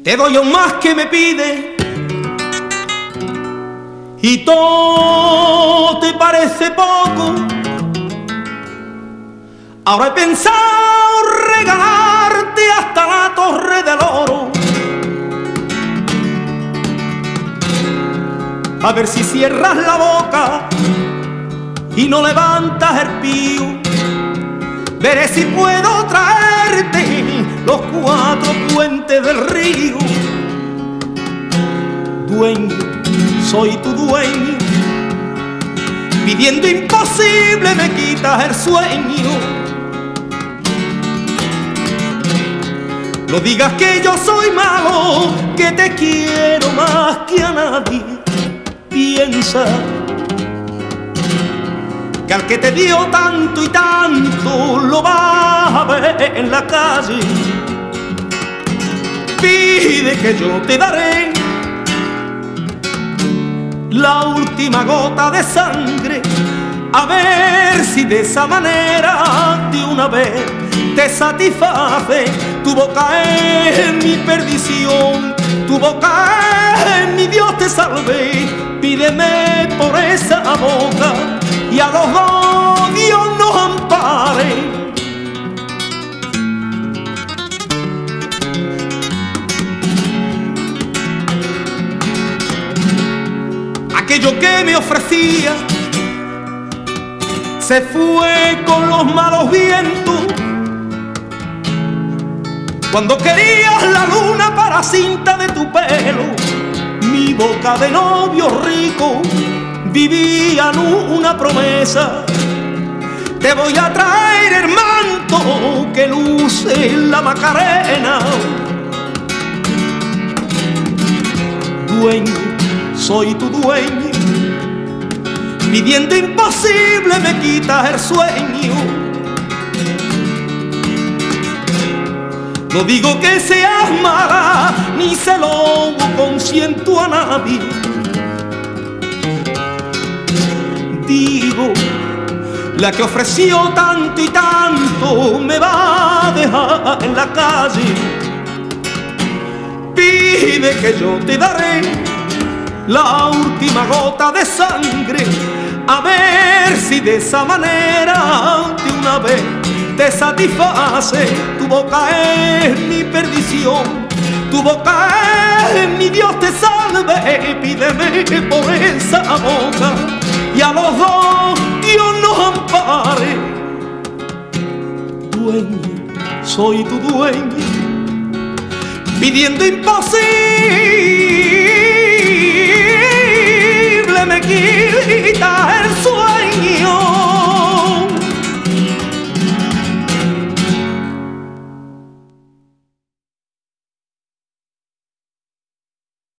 Te doy aún más que me pide y todo te parece poco. Ahora he pensado regalarte hasta la Torre del Oro, a ver si cierras la boca y no levantas el pío. Veré si puedo traerte los 4 puentes del río. Dueño, soy tu dueño, pidiendo imposible me quitas el sueño. No digas que yo soy malo, que te quiero más que a nadie. Piensa que al que te dio tanto y tanto lo vas a ver en la calle. Pide que yo te daré la última gota de sangre, a ver si de esa manera de una vez te satisface. Tu boca es mi perdición, tu boca es mi Dios te salve. Pídeme por esa boca y a los dos Dios nos ampare. Aquello que me ofrecía se fue con los malos vientos. Cuando querías la luna para cinta de tu pelo, mi boca de novio rico vivía una promesa. Te voy a traer el manto que luce la Macarena. Dueño, soy tu dueño, pidiendo imposible me quitas el sueño. No digo que seas mala, ni se lo consiento a nadie. Digo, la que ofreció tanto y tanto me va a dejar en la calle. Pide que yo te daré la última gota de sangre, a ver si de esa manera de una vez te satisface. Tu boca es mi perdición, tu boca es mi Dios te salve. Pídeme por esa boca y a los dos Dios nos ampare. Dueño, soy tu dueño, pidiendo imposible me quitas